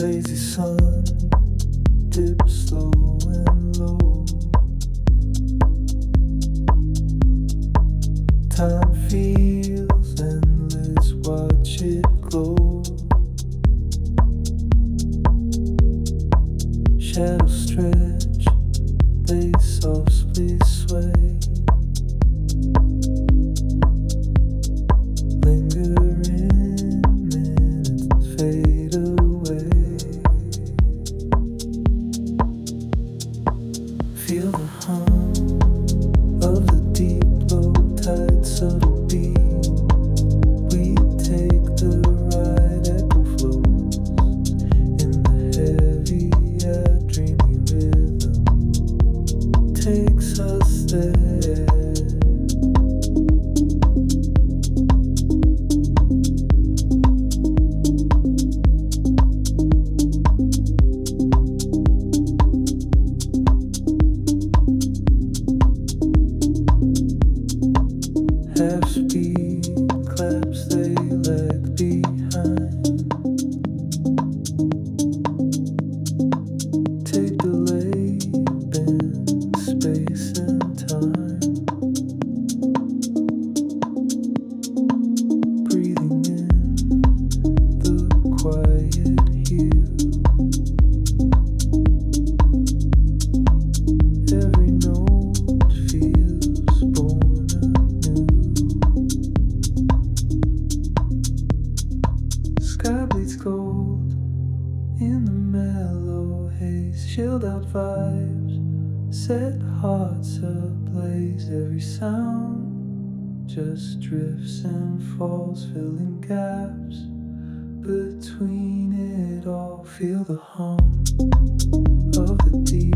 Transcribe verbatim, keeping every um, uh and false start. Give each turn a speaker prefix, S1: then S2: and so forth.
S1: Lazy sun dips slow and low. Time feels endless, watch it glow. Shadows stretch, they softly sway. Lingering minutes fade away. Feel the hum of the deep low tide subtle beat. We take the ride, echo flows in the heavy air, dreamy rhythm takes us there. Half speed claps, they lag behind. Take delay, bend space and time. Breathing in the quiet hue. Every note feels born anew. Sky bleeds gold in the mellow haze. Chilled out vibes set hearts ablaze. Every sound just drifts and falls, filling gaps between it all. Feel the hum of the deep